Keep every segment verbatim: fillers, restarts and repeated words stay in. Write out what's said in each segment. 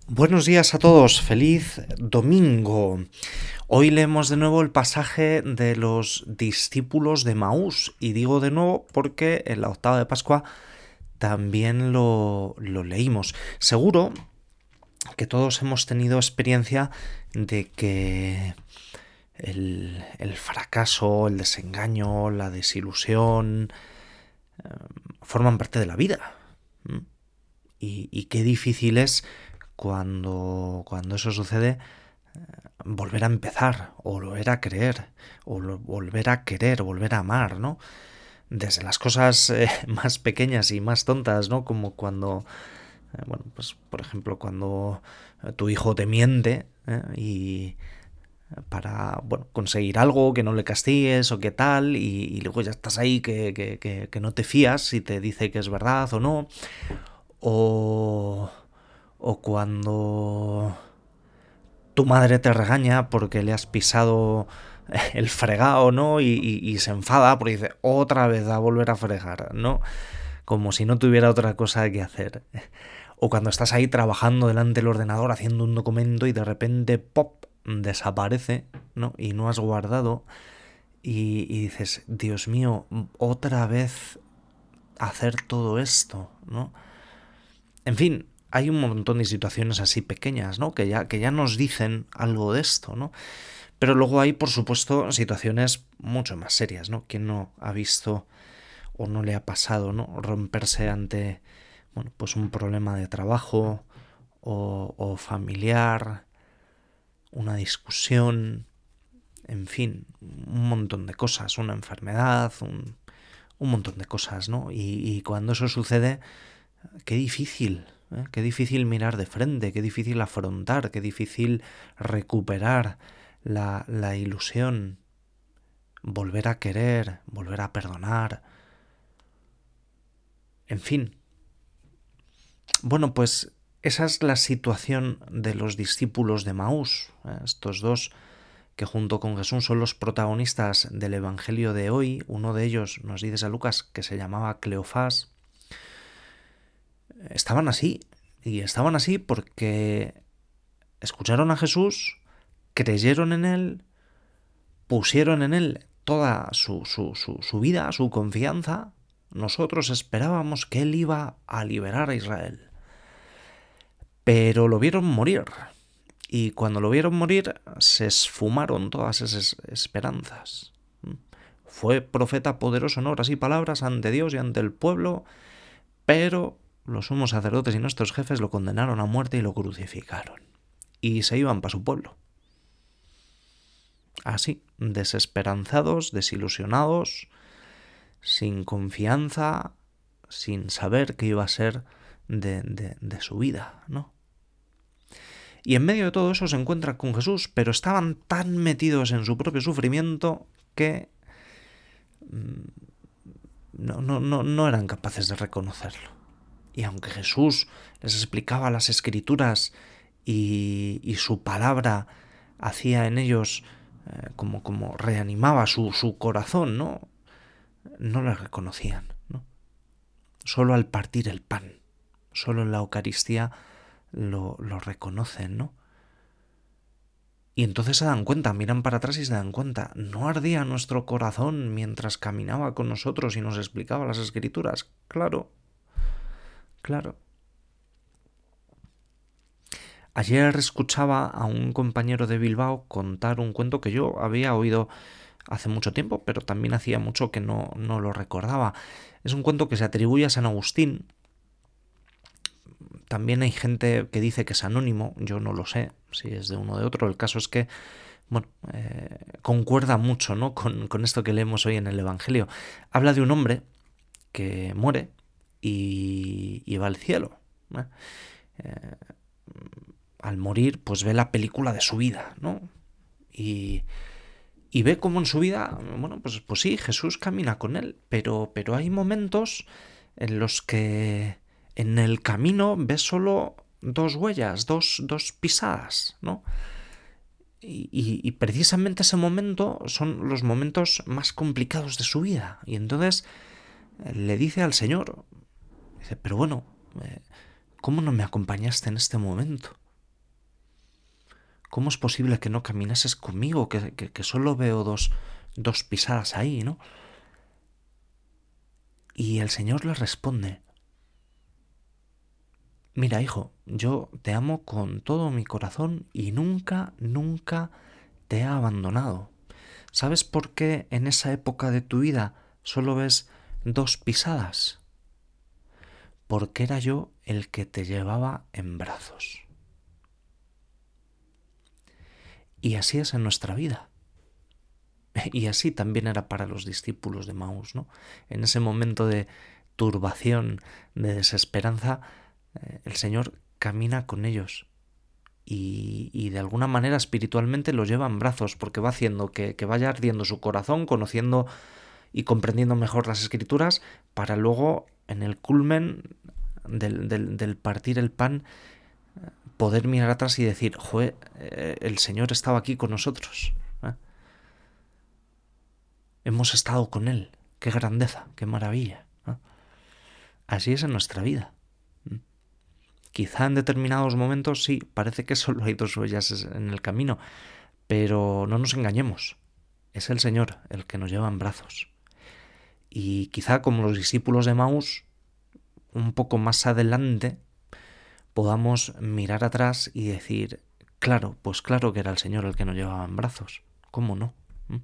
Buenos días a todos, feliz domingo. Hoy leemos de nuevo el pasaje de los discípulos de Maús, y digo de nuevo porque en la octava de Pascua también lo, lo leímos. Seguro que todos hemos tenido experiencia de que el, el fracaso, el desengaño, la desilusión eh, forman parte de la vida. ¿Mm? Y, y qué difícil es cuando, cuando eso sucede, volver a empezar, o volver a creer, o lo, volver a querer, volver a amar, ¿no? Desde las cosas eh, más pequeñas y más tontas, ¿no? Como cuando, eh, bueno, pues por ejemplo, cuando tu hijo te miente ¿eh? y para, bueno, conseguir algo, que no le castigues o qué tal, y, y luego ya estás ahí que, que, que, que no te fías si te dice que es verdad o no, o, o cuando tu madre te regaña porque le has pisado el fregado, ¿no? Y, y, y se enfada porque dice, otra vez a volver a fregar, ¿no? Como si no tuviera otra cosa que hacer. O cuando estás ahí trabajando delante del ordenador haciendo un documento y de repente, ¡pop!, desaparece, ¿no? Y no has guardado. Y, y dices, Dios mío, otra vez hacer todo esto, ¿no? En fin, hay un montón de situaciones así pequeñas, ¿no? Que ya, que ya nos dicen algo de esto, ¿no? Pero luego hay, por supuesto, situaciones mucho más serias, ¿no? ¿Quién no ha visto o no le ha pasado, ¿no? Romperse ante, bueno, pues un problema de trabajo o, o familiar, una discusión, en fin, un montón de cosas, una enfermedad, un, un montón de cosas, ¿no? Y, y cuando eso sucede, qué difícil, ¿eh? Qué difícil mirar de frente, qué difícil afrontar, qué difícil recuperar la, la ilusión, volver a querer, volver a perdonar, en fin. Bueno, pues esa es la situación de los discípulos de Maús, ¿eh? Estos dos que junto con Jesús son los protagonistas del Evangelio de hoy. Uno de ellos, nos dice San Lucas, que se llamaba Cleofás. Estaban así, y estaban así porque escucharon a Jesús, creyeron en él, pusieron en él toda su, su, su, su vida, su confianza. Nosotros esperábamos que él iba a liberar a Israel. Pero lo vieron morir. Y cuando lo vieron morir, se esfumaron todas esas esperanzas. Fue profeta poderoso en obras y palabras ante Dios y ante el pueblo, pero los sumos sacerdotes y nuestros jefes lo condenaron a muerte y lo crucificaron. Y se iban para su pueblo. Así, desesperanzados, desilusionados, sin confianza, sin saber qué iba a ser de, de, de su vida, ¿no? Y en medio de todo eso se encuentran con Jesús, pero estaban tan metidos en su propio sufrimiento que no, no, no, no eran capaces de reconocerlo. Y aunque Jesús les explicaba las escrituras y, y su palabra hacía en ellos eh, como, como reanimaba su, su corazón, ¿no? No le reconocían, ¿no? Solo al partir el pan, solo en la Eucaristía lo, lo reconocen, ¿no? Y entonces se dan cuenta, miran para atrás y se dan cuenta, ¿no ardía nuestro corazón mientras caminaba con nosotros y nos explicaba las escrituras? Claro, claro. Ayer escuchaba a un compañero de Bilbao contar un cuento que yo había oído hace mucho tiempo, pero también hacía mucho que no, no lo recordaba. Es un cuento que se atribuye a San Agustín. También hay gente que dice que es anónimo, yo no lo sé si es de uno o de otro. El caso es que, bueno, eh, concuerda mucho, ¿no?, con, con esto que leemos hoy en el Evangelio. Habla de un hombre que muere y, y va al cielo, ¿eh? Eh, al morir, pues ve la película de su vida, ¿no? Y, y ve cómo en su vida, bueno, pues, pues sí, Jesús camina con él, pero, pero hay momentos en los que en el camino ves solo dos huellas, dos, dos pisadas, ¿no? Y, y, y precisamente ese momento son los momentos más complicados de su vida. Y entonces le dice al Señor, dice, pero bueno, eh, ¿cómo no me acompañaste en este momento? ¿Cómo es posible que no caminases conmigo? Que, que, que solo veo dos, dos pisadas ahí, ¿no? Y el Señor le responde: mira, hijo, yo te amo con todo mi corazón y nunca, nunca te he abandonado. ¿Sabes por qué en esa época de tu vida solo ves dos pisadas? Porque era yo el que te llevaba en brazos. Y así es en nuestra vida. Y así también era para los discípulos de Maús, ¿no? En ese momento de turbación, de desesperanza, eh, el Señor camina con ellos y, y de alguna manera espiritualmente los lleva en brazos, porque va haciendo que, que vaya ardiendo su corazón, conociendo y comprendiendo mejor las Escrituras, para luego, en el culmen del, del, del partir el pan, poder mirar atrás y decir: joder, eh, el Señor estaba aquí con nosotros. ¿eh? Hemos estado con Él. Qué grandeza, qué maravilla. ¿eh? Así es en nuestra vida. ¿eh? Quizá en determinados momentos sí, parece que solo hay dos huellas en el camino, pero no nos engañemos. Es el Señor el que nos lleva en brazos. Y quizá como los discípulos de Maús, un poco más adelante, podamos mirar atrás y decir: claro, pues claro que era el Señor el que nos llevaba en brazos. ¿Cómo no? ¿Mm?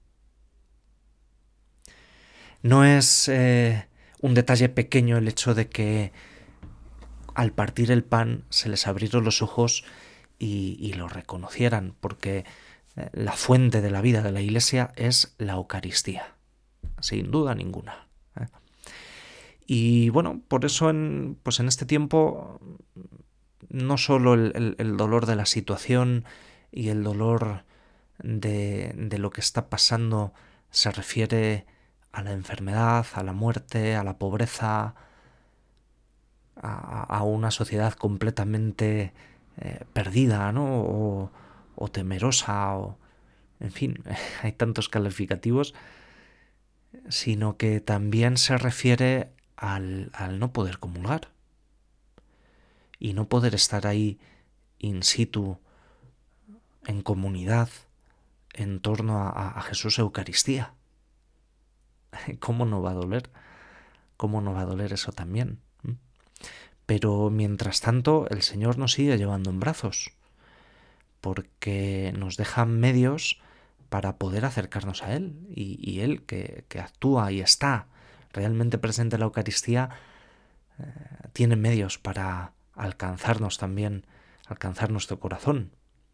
No es eh, un detalle pequeño el hecho de que al partir el pan se les abrieron los ojos y, y lo reconocieran, porque eh, la fuente de la vida de la Iglesia es la Eucaristía, sin duda ninguna. ¿eh? Y bueno, por eso en, pues en este tiempo no solo el, el, el dolor de la situación y el dolor de, de lo que está pasando se refiere a la enfermedad, a la muerte, a la pobreza, a, a una sociedad completamente eh, perdida, ¿no? O, o temerosa, o en fin, hay tantos calificativos, sino que también se refiere al, al no poder comulgar y no poder estar ahí in situ, en comunidad, en torno a, a Jesús Eucaristía. ¿Cómo no va a doler? ¿Cómo no va a doler eso también? Pero mientras tanto el Señor nos sigue llevando en brazos, porque nos deja medios para poder acercarnos a Él. Y, y Él, que, que actúa y está realmente presente en la Eucaristía, eh, tiene medios para alcanzarnos también, alcanzar nuestro corazón.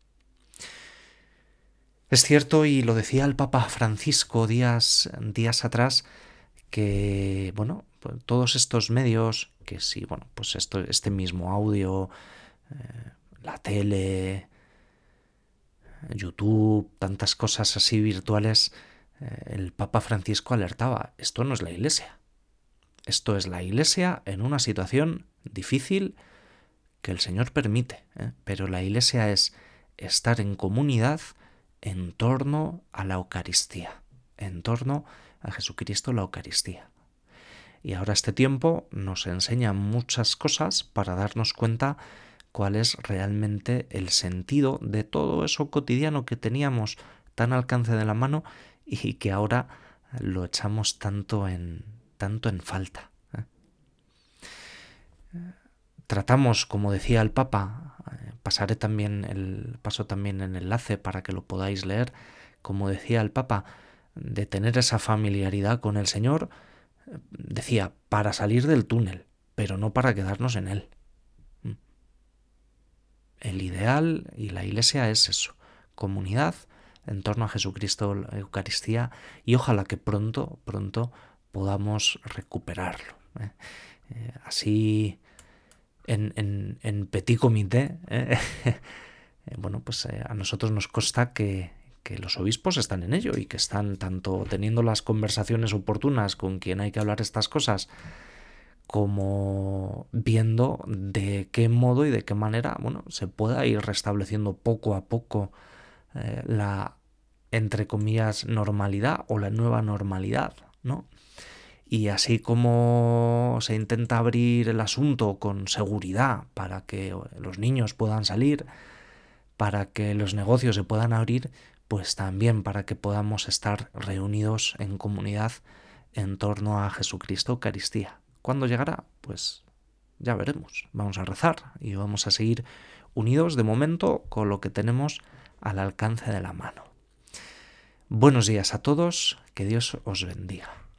Es cierto, y lo decía el Papa Francisco días, días atrás, que, bueno, pues todos estos medios, que sí, bueno, pues esto, este mismo audio, eh, la tele, YouTube, tantas cosas así virtuales, eh, el Papa Francisco alertaba: esto no es la Iglesia. Esto es la Iglesia en una situación difícil que el Señor permite, ¿eh? Pero la Iglesia es estar en comunidad en torno a la Eucaristía, en torno a Jesucristo, la Eucaristía. Y ahora este tiempo nos enseña muchas cosas para darnos cuenta cuál es realmente el sentido de todo eso cotidiano que teníamos tan al alcance de la mano y que ahora lo echamos tanto en, tanto en falta. ¿eh? Tratamos, como decía el Papa, eh, pasaré también el paso también en enlace para que lo podáis leer, como decía el Papa, de tener esa familiaridad con el Señor, eh, decía, para salir del túnel, pero no para quedarnos en él. El ideal y la Iglesia es eso, comunidad en torno a Jesucristo, la Eucaristía, y ojalá que pronto, pronto podamos recuperarlo. ¿eh? Eh, así, en, en, en petit comité, ¿eh? bueno, pues eh, a nosotros nos consta que, que los obispos están en ello y que están tanto teniendo las conversaciones oportunas con quien hay que hablar estas cosas, como viendo de qué modo y de qué manera, bueno, se pueda ir restableciendo poco a poco eh, la, entre comillas, normalidad o la nueva normalidad, ¿no? Y así como se intenta abrir el asunto con seguridad para que los niños puedan salir, para que los negocios se puedan abrir, pues también para que podamos estar reunidos en comunidad en torno a Jesucristo Eucaristía. ¿Cuándo llegará? Pues ya veremos. Vamos a rezar y vamos a seguir unidos de momento con lo que tenemos al alcance de la mano. Buenos días a todos, que Dios os bendiga.